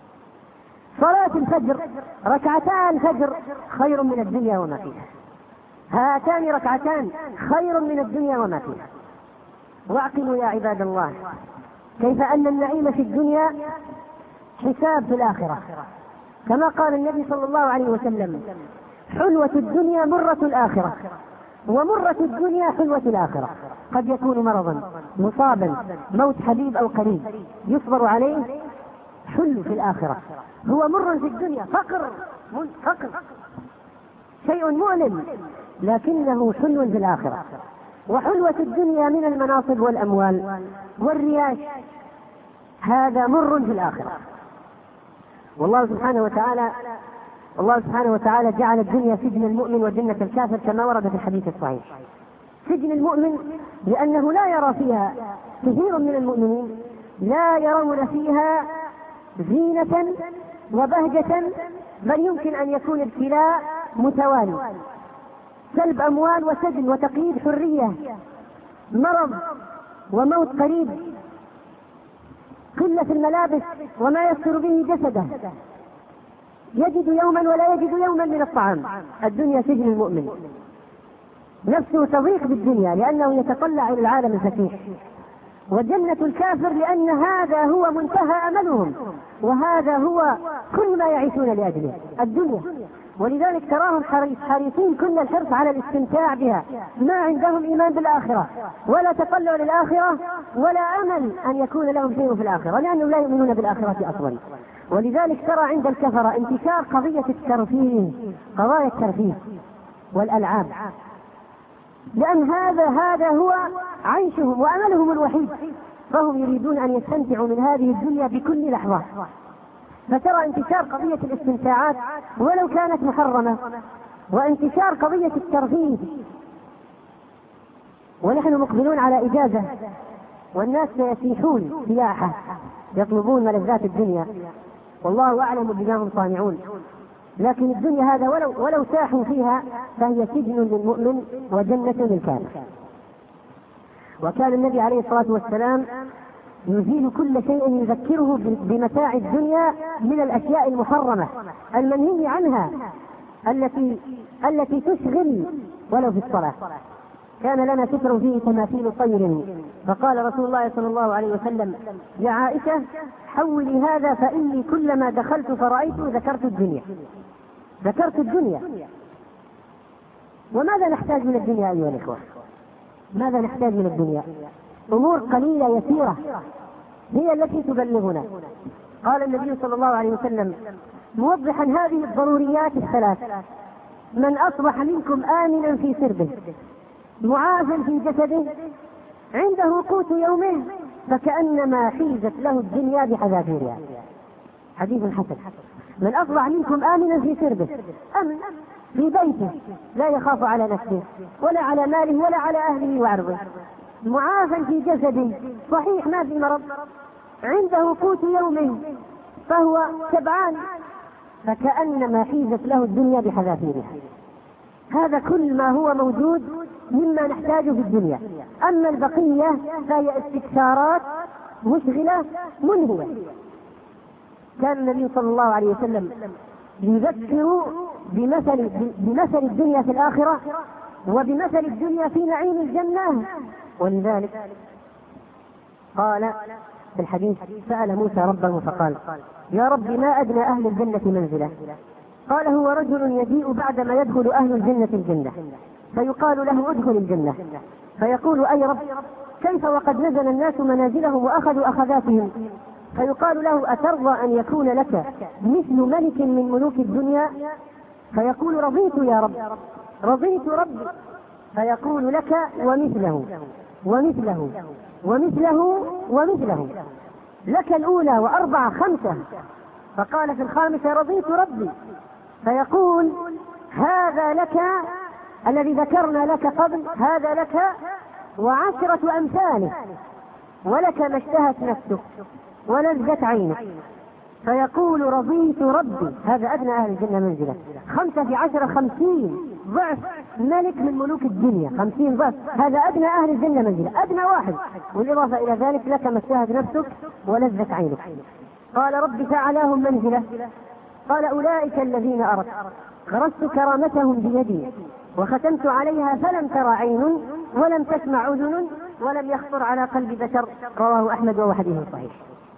صلاة الفجر، ركعتان الفجر خير من الدنيا وما فيها. هاتان ركعتان خير من الدنيا وما فيها. واعقلوا يا عباد الله كيف أن النعيم في الدنيا حساب في الآخرة، كما قال النبي صلى الله عليه وسلم: حلوة الدنيا مرة الآخرة، ومرة الدنيا حلوة الآخرة. قد يكون مرضا مصابا، موت حبيب أو قريب، يصبر عليه، حلو في الآخرة. هو مر في الدنيا، فقر فقر شيء مؤلم، لكنه حلو في الآخرة. وحلوة الدنيا من المناصب والأموال والرياش، هذا مر في الآخرة. والله سبحانه وتعالى الله سبحانه وتعالى جعل الدنيا سجن المؤمن وجنة الكافر كما ورد في الحديث الصحيح. سجن المؤمن لأنه لا يرى فيها، كثير من المؤمنين لا يرون فيها زينة وبهجة، بل يمكن أن يكون ابتلاء متوالي، سلب أموال وسجن وتقييد حرية، مرض وموت قريب، قلة الملابس وما يستر به جسده، يجد يوما ولا يجد يوما من الطعام. الدنيا سجن المؤمن، نفسه تضيق بالدنيا لأنه يتطلع إلى العالم الفسيح. وجنة الكافر لأن هذا هو منتهى أملهم، وهذا هو كل ما يعيشون لأجله، الدنيا. ولذلك تراهم حريصين كل الحرص على الاستمتاع بها، ما عندهم إيمان بالآخرة ولا تطلع للآخرة ولا أمل أن يكون لهم شيء في الآخرة، لأنهم لا يؤمنون بالآخرة أصلا. ولذلك ترى عند الكفرة انتشار قضية الترفيه، قضايا الترفيه والألعاب. لأن هذا هذا هو عيشهم وأملهم الوحيد، فهم يريدون أن يستمتعوا من هذه الدنيا بكل لحظة. فترى انتشار قضية الاستمتاعات ولو كانت محرمة، وانتشار قضية الترفيه، ونحن مقبلون على إجازة والناس يسيحون سياحة يطلبون ملذات الدنيا، والله أعلم بما هم صانعون. لكن الدنيا هذا ولو, ولو ساحوا فيها فهي سجن للمؤمن وجنة للكافر. وكان النبي عليه الصلاة والسلام يزيل كل شيء يذكره بمتاع الدنيا من الأشياء المحرمة المنهي عنها التي التي تشغل ولو في الصلاة. كان لنا ستر فيه تماثيل طير، فقال رسول الله صلى الله عليه وسلم يا عائشة حولي هذا فإني كلما دخلت فرأيت ذكرت الدنيا ذكرت الدنيا. وماذا نحتاج من الدنيا أيها الإخوة؟ ماذا نحتاج من الدنيا؟ أمور قليلة يسيرة هي التي تبلغنا. قال النبي صلى الله عليه وسلم موضحا هذه الضروريات الثلاث: من أصبح منكم آمنا في سربه معافا في جسده عنده قوت يومه فكأنما حيزت له الدنيا بحذافيرها. حديث حسن. من أصبح منكم آمنا في سربه، أمن في بيته لا يخاف على نفسه ولا على ماله ولا على أهله وعرضه، معافا في جسده صحيح ما في مرض، عنده قوت يومه فهو شبعان فكأنما حيزت له الدنيا بحذافيرها. هذا كل ما هو موجود مما نحتاجه في الدنيا. أما البقية فهي استكثارات مشغلة منهية. كان النبي صلى الله عليه وسلم يذكر بمثل, بمثل الدنيا في الآخرة وبمثل الدنيا في نعيم الجنة. ولذلك قال في الحديث سأل موسى ربه فقال يا رب ما أدنى أهل الجنة منزلة؟ قال هو رجل يجيء بعدما يدخل أهل الجنة الجنة فيقال له ادخل الجنة، فيقول أي رب كيف وقد نزل الناس منازلهم وأخذوا أخذاتهم؟ فيقال له أترضى أن يكون لك مثل ملك من ملوك الدنيا؟ فيقول رضيت يا رب رضيت ربي. فيقول لك ومثله ومثله ومثله ومثله لك الأولى وأربعة خمسة. فقال في الخامسة رضيت ربي. فيقول هذا لك الذي ذكرنا لك قبل، هذا لك وعشرة أمثاله، ولك ما اشتهت نفسك ولذت عينك. فيقول رضيت ربي. هذا أدنى أهل الجنة منزلة. خمسة في عشرة خمسين ضعف ملك من ملوك الدنيا، خمسين ضعف. هذا أدنى أهل الجنة منزلة، أدنى واحد. والإضافة إلى ذلك لك ما اشتهت نفسك ولذت عينك. قال رب فعلاهم منزلة. قال أولئك الذين أردت غرست كرامتهم بيدي وختمت عليها فلم تر عين ولم تسمع أذن ولم يخطر على قلب بشر. رواه أحمد وهو حديث صحيح.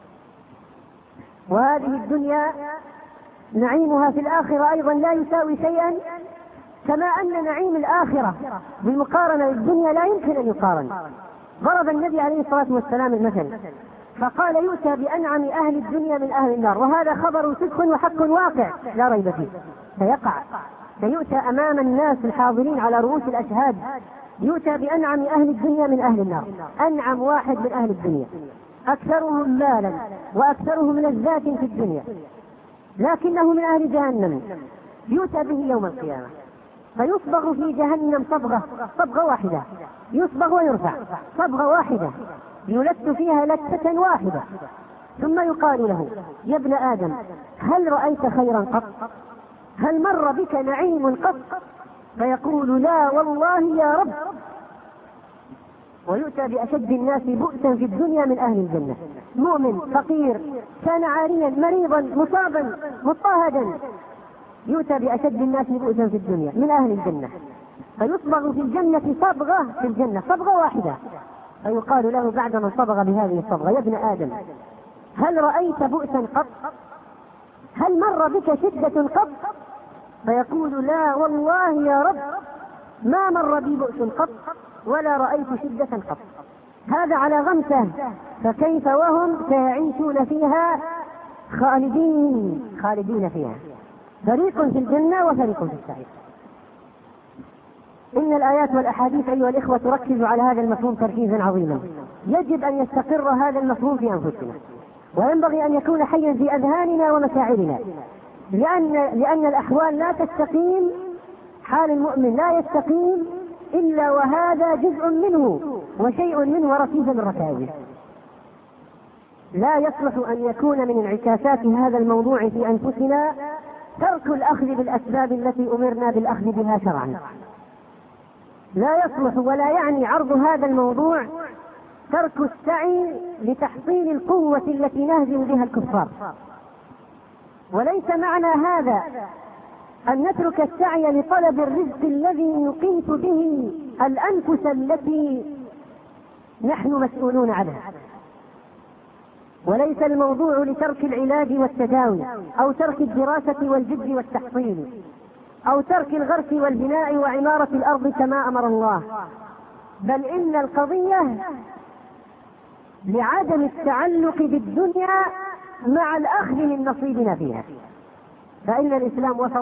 وهذه الدنيا نعيمها في الآخرة أيضا لا يساوي شيئا، كما أن نعيم الآخرة بالمقارنة بالدنيا لا يمكن أن يقارن. ضرب النبي عليه الصلاة والسلام المثل فقال يؤتى بأنعم أهل الدنيا من أهل النار، وهذا خبر صدق وحق واقع لا ريب فيه سيقع. سيؤتى أمام الناس الحاضرين على رؤوس الأشهاد يؤتى بأنعم أهل الدنيا من أهل النار. أنعم واحد من أهل الدنيا أكثرهم مالا وأكثرهم لذات في الدنيا، لكنه من أهل جهنم. يؤتى به يوم القيامة فيصبغ في جهنم صبغة صبغة واحدة، يصبغ ويرفع صبغة واحدة يلت فيها لتة واحدة، ثم يقال له يا ابن آدم هل رأيت خيرا قط؟ هل مر بك نعيم قط؟ فيقول لا والله يا رب. ويؤتى بأشد الناس بؤسا في الدنيا من أهل الجنة، مؤمن فقير كان عاريا مريضا مصابا مضطهدا، يؤتى بأشد الناس بؤسا في الدنيا من أهل الجنة، فيصبغ في الجنة صبغة في الجنة صبغة واحدة، فيقال له بعدما صبغ بهذه الصبغة يا ابن آدم هل رأيت بؤسا قط؟ هل مر بك شدة قط؟ فيقول لا والله يا رب ما مر بي بؤس قط ولا رأيت شدة قط. هذا على غمسة، فكيف وهم سيعيشون فيها خالدين خالدين فيها، فريق في الجنة وفريق في السعير. إن الآيات والأحاديث أيها الإخوة تركز على هذا المفهوم تركيزا عظيما. يجب أن يستقر هذا المفهوم في أنفسنا، وينبغي أن يكون حيا في أذهاننا ومشاعرنا، لأن لأن الأحوال لا تستقيم، حال المؤمن لا يستقيم إلا وهذا جزء منه وشيء منه ركيزة من ركائزه. لا يصلح أن يكون من انعكاسات هذا الموضوع في أنفسنا ترك الأخذ بالأسباب التي أمرنا بالأخذ بها شرعا. لا يصلح ولا يعني عرض هذا الموضوع ترك السعي لتحصيل القوة التي نهزم بها الكفار. وليس معنى هذا أن نترك السعي لطلب الرزق الذي نقيت به الأنفس التي نحن مسؤولون عنها. وليس الموضوع لترك العلاج والتداوي أو ترك الدراسة والجد والتحصيل أو ترك الغرس والبناء وعمارة الأرض كما أمر الله، بل إن القضية لعدم التعلق بالدنيا مع الأخذ من نصيبنا فيها. فإن الإسلام وسط،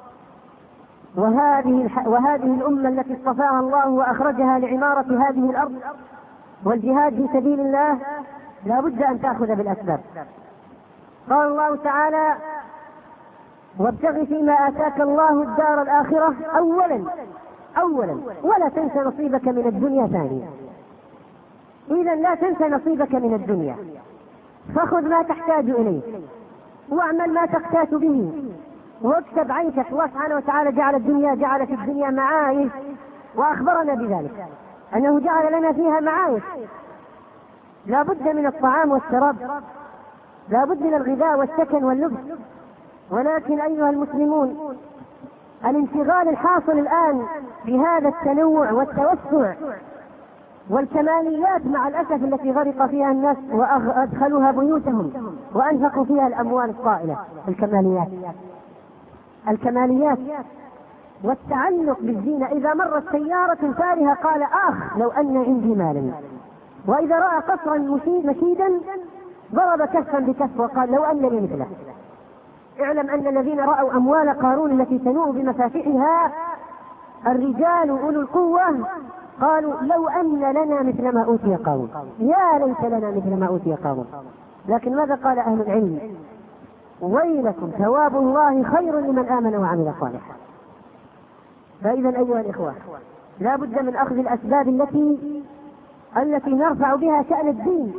وهذه, وهذه الأمة التي اصطفاها الله وأخرجها لعمارة هذه الأرض والجهاد في سبيل الله لا بد أن تأخذ بالأسباب. قال الله تعالى: وابتغ فيما آتاك الله الدار الآخرة أولا أولا ولا تنس نصيبك من الدنيا ثانيا. إذن لا تنس نصيبك من الدنيا، فخذ ما تحتاج إليه واعمل ما تقتات به واكتب عيشك. الله سبحانه وتعالى جعل الدنيا جعل في الدنيا معايش، وأخبرنا بذلك أنه جعل لنا فيها معايش. لا بد من الطعام والشراب، لا بد من الغذاء والسكن واللبس. ولكن أيها المسلمون، الانشغال الحاصل الآن بهذا التنوع والتوسع والكماليات مع الأسف التي غرق فيها الناس وأدخلوها بيوتهم وأنفقوا فيها الأموال الطائلة، الكماليات الكماليات والتعلق بالزينة. إذا مرت سيارة فارهة قال: آخ لو أن عندي مالا. وإذا رأى قصرا مشيدا ضرب كفا بكف وقال: لو أن لي مثله. اعلم أن الذين رأوا أموال قارون التي تنوء بمفاتيحها الرجال أولو القوة قالوا: لو أن لنا مثل ما أوتي قارون، يا ليت لنا مثل ما أوتي قارون. لكن ماذا قال أهل العلم؟ ويلكم ثواب الله خير لمن آمن وعمل صالحا. فإذا أيها الإخوة، لا بد من أخذ الأسباب التي التي نرفع بها شأن الدين،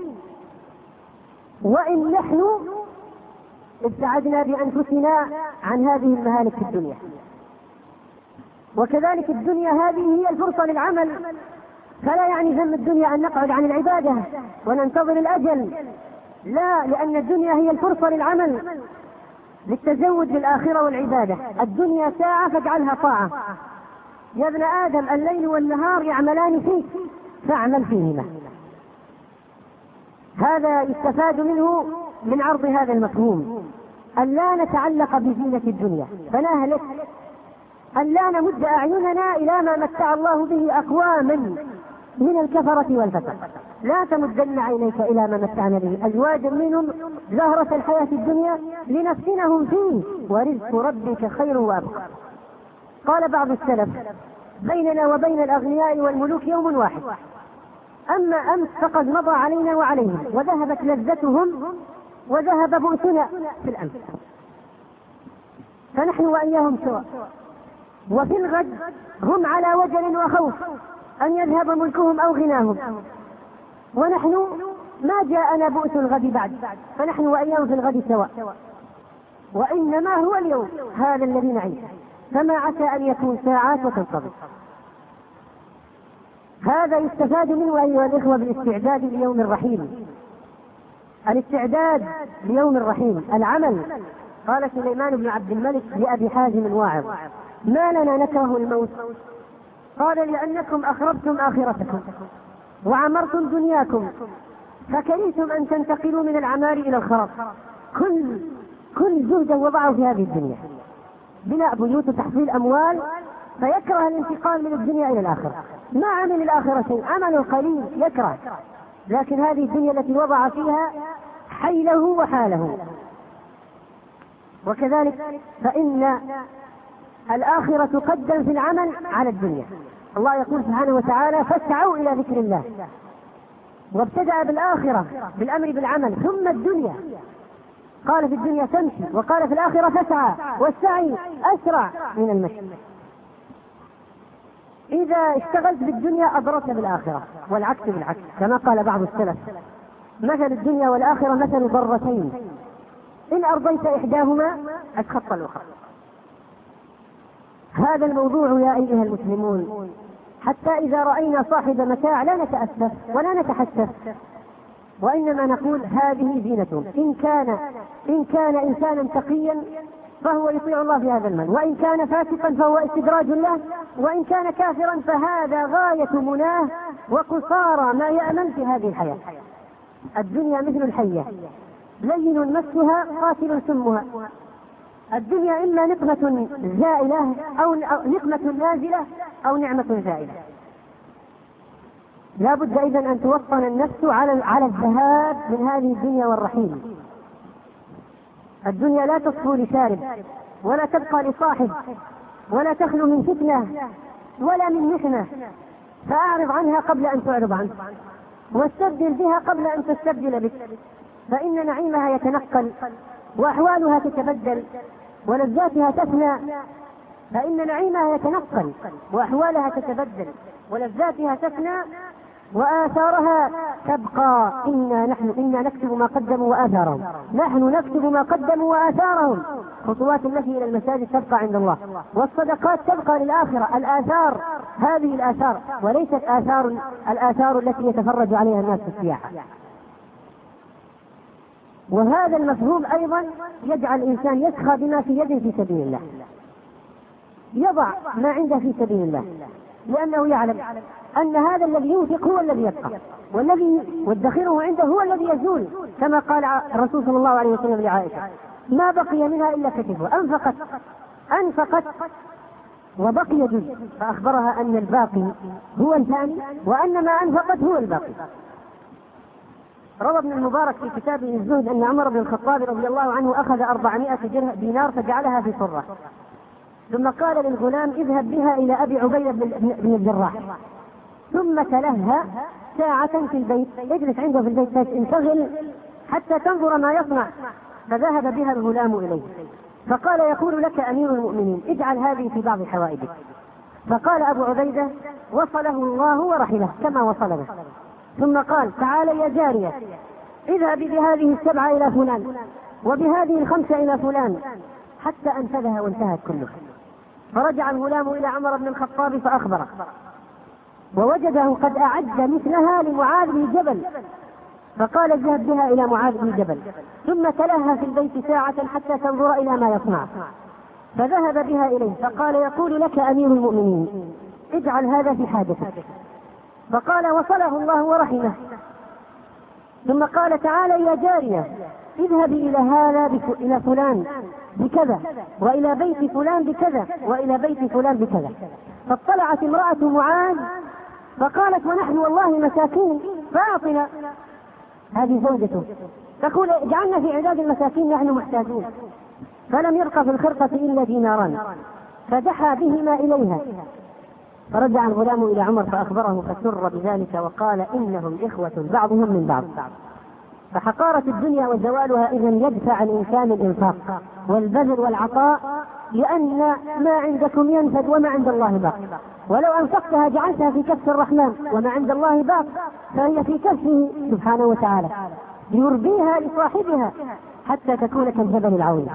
وإن نحن ابتعدنا بأنفسنا عن هذه المهالك في الدنيا. وكذلك الدنيا هذه هي الفرصة للعمل، فلا يعني ذم الدنيا أن نقعد عن العبادة وننتظر الأجل، لا، لأن الدنيا هي الفرصة للعمل، للتزود بالآخرة والعبادة. الدنيا ساعة فاجعلها طاعة. يا ابن آدم الليل والنهار يعملان فيك فاعمل فيهما. هذا يستفاد منه من عرض هذا المفهوم، أن لا نتعلق بزينة الدنيا فنهلك، أن لا نمد أعيننا إلى ما متع الله به أقواما من الكفرة والفسق. لا تمدن عينيك إلى ما متعنا به أزواجا منهم زهرة الحياة الدنيا لنفتنهم فيه ورزق ربك خير وأبقى. قال بعض السلف: بيننا وبين الأغنياء والملوك يوم واحد، أما أمس فقد مضى علينا وعليهم، وذهبت لذتهم وذهب بؤسنا في الأمس، فنحن وإياهم سواء. وفي الغد هم على وجل وخوف أن يذهب ملكهم أو غناهم، ونحن ما جاءنا بؤس الغد بعد، فنحن وإياهم في الغد سواء. وإنما هو اليوم هذا الذي نعيش، فما عسى أن يكون ساعات وتنقضي. هذا يستفاد منه أيها الإخوة بالاستعداد ليوم الرحيل. الاستعداد ليوم الرحيل العمل. قال سليمان بن عبد الملك لأبي حازم الواعظ: ما لنا نكره الموت؟ قال: لأنكم أخربتم آخرتكم وعمرتم دنياكم فكرهتم أن تنتقلوا من العمار إلى الخراب. كل كل جهدا وضعوا في هذه الدنيا، بناء بيوت وتحصيل أموال، فيكره الانتقال من الدنيا إلى الآخرة. ما عمل الآخرة شيء، عمل قليل يكره، لكن هذه الدنيا التي وضع فيها حيله وحاله. وكذلك فإن الآخرة تقدم في العمل على الدنيا، الله يقول سبحانه وتعالى فاسعوا إلى ذكر الله، وابتدأ بالآخرة بالأمر بالعمل ثم الدنيا، قال في الدنيا تمشي وقال في الآخرة فاسعى، والسعي أسرع من المشي. إذا اشتغلت بالدنيا أضرت بالآخرة، والعكس بالعكس، كما قال بعض السلف مثل الدنيا والآخرة مثل ضرتين إن أرضيت إحداهما أسخطت الأخرى. هذا الموضوع يا أيها المسلمون، حتى إذا رأينا صاحب متاع لا نتأسف ولا نتحسف، وإنما نقول هذه زينة. إن كان إن كان إنسانا تقيا فهو يطيع الله في هذا المال، وإن كان فاسقا فهو استدراج له، وإن كان كافرا فهذا غاية مناه وقصارى ما يأمل في هذه الحياة. الدنيا مثل الحية لين مسها قاتل سمها. الدنيا إما نقمة زائلة أو نقمة نازلة أو نعمة زائلة. لا بد إذن أن توطن النفس على على الذهاب من هذه الدنيا والرحيل. الدنيا لا تصفو لشارب ولا تبقى لصاحب ولا تخلو من فتنة ولا من محنة، فأعرض عنها قبل أن تعرض عنها، واستبدل بها قبل أن تستبدل بك، فإن نعيمها يتنقل وأحوالها تتبدل ولذاتها تفنى. فإن نعيمها يتنقل وأحوالها تتبدل ولذاتها تفنى وآثارها تبقى. إنا نحن إنا نكتب ما قدموا وآثارهم، نحن نكتب ما قدموا وآثارهم. خطوات التي إلى المساجد تبقى عند الله، والصدقات تبقى للآخرة. الآثار هذه الآثار، وليست آثار الآثار التي يتفرج عليها الناس في السياحة. وهذا المفهوم أيضا يجعل الإنسان يسخى بما في يده في سبيل الله، يضع ما عنده في سبيل الله، لأنه يعلم أن هذا الذي ينفق هو الذي يبقى، والذي والذخيره عنده هو الذي يزول، كما قال الرسول صلى الله عليه وسلم لعائشة ما بقي منها إلا كتفه. أنفقت أنفقت وبقي جزء، فأخبرها أن الباقي هو الثاني وأن ما أنفقت هو الباقي. روى ابن المبارك في كتابه الزهد أن عمر بن الخطاب رضي الله عنه أخذ أربعمائة دينار فجعلها في صرة، ثم قال للغلام اذهب بها إلى أبي عبيدة بن الجراح، ثم تلهى ساعة في البيت، اجلس عنده في البيت انشغل حتى تنظر ما يصنع. فذهب بها الغلام إليه فقال يقول لك أمير المؤمنين اجعل هذه في بعض حوائجك. فقال أبو عبيدة وصله الله ورحمه كما وصلنا. ثم قال تعال يا جارية اذهبي بهذه السبعة إلى فلان وبهذه الخمسة إلى فلان، حتى أنفذها وانتهت كلها. فرجع الغلام إلى عمر بن الخطاب فأخبره، ووجده قد أعد مثلها لمعاذ بن جبل، فقال اذهب بها إلى معاذ بن جبل. ثم تلهى في البيت ساعة حتى تنظر إلى ما يصنع، فذهب بها إليه فقال يقول لك أمير المؤمنين اجعل هذا في حاجتك. فقال وصله الله ورحمه. ثم قال تعالى يا جارية اذهبي إلى هذا إلى فلان بكذا، وإلى بيت فلان بكذا، وإلى بيت فلان بكذا. فاطلعت امرأة معاذ فقالت ونحن والله مساكين فأعطنا. هذه زوجته تقول اجعلنا في عداد المساكين نحن محتاجون. فلم يبق في الخرقة إلا ديناران فدحى بهما إليها. فرجع الغلام إلى عمر فأخبره فسر بذلك وقال إنهم إخوة بعضهم من بعض. فحقارة الدنيا وزوالها إذن يدفع الإنسان الإنفاق والبذل والعطاء، لأن ما عندكم ينفد وما عند الله باق. ولو أنفقتها جعلتها في كف الرحمن وما عند الله باق، فهي في كفه سبحانه وتعالى يربيها لصاحبها حتى تكون كالجبل العظيم.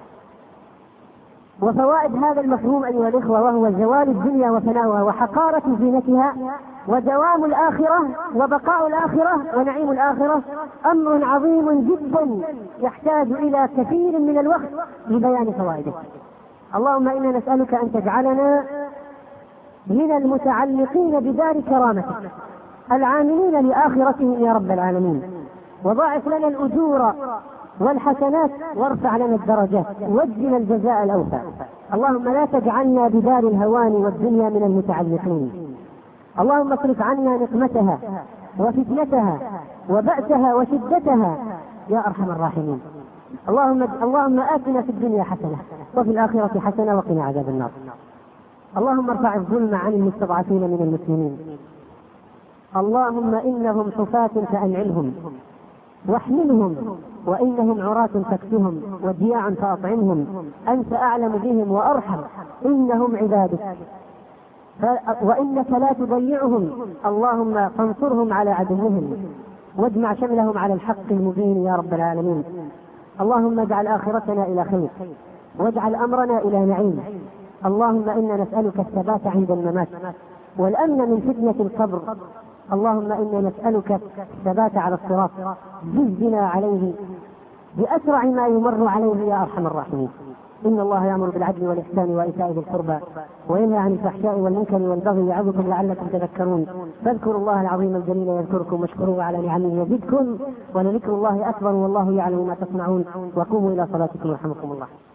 وفوائد هذا المفهوم أيها الإخوة وهو زوال الدنيا وفناؤها وحقارة زينتها ودوام الآخرة وبقاء الآخرة ونعيم الآخرة أمر عظيم جدا يحتاج إلى كثير من الوقت لبيان فوائده. اللهم إنا نسألك أن تجعلنا من المتعلقين بدار كرامتك العاملين لآخرتهم يا رب العالمين، وضاعف لنا الأجور والحسنات وارفع لنا الدرجات واجزنا الجزاء الأوفى. اللهم لا تجعلنا بدار الهوان والدنيا من المتعلقين. اللهم اصرف عنا نقمتها وفتنتها وبأسها وشدتها يا أرحم الراحمين. اللهم اللهم آتنا في الدنيا حسنة وفي الآخرة حسنة وقنا عذاب النار. اللهم ارفع الظلم عن المستضعفين من المسلمين. اللهم إنهم حفاة فأنعمهم واحملهم، وإنهم عراة فاكسهم، وجياع فأطعمهم، أنت أعلم بهم وأرحم، إنهم عبادك وإنك لا تضيعهم. اللهم فانصرهم على عدوهم واجمع شملهم على الحق المبين يا رب العالمين. اللهم اجعل آخرتنا إلى خير واجعل أمرنا إلى نعيم. اللهم إنا نسألك الثبات عند الممات والأمن من فتنة القبر. اللهم إنا نسألك الثبات على الصراط، جزنا عليه بأسرع ما يمر عليه يا أرحم الراحمين. إن الله يأمر بالعدل والإحسان وإيتاء ذي القربى وينهى عن الفحشاء والمنكر والبغي يعظكم لعلكم تذكرون. فاذكروا الله العظيم الجليل يذكركم واشكروه على نعمه يزدكم ولذكر الله أكبر والله يعلم ما تصنعون. وقوموا إلى صلاتكم يرحمكم الله.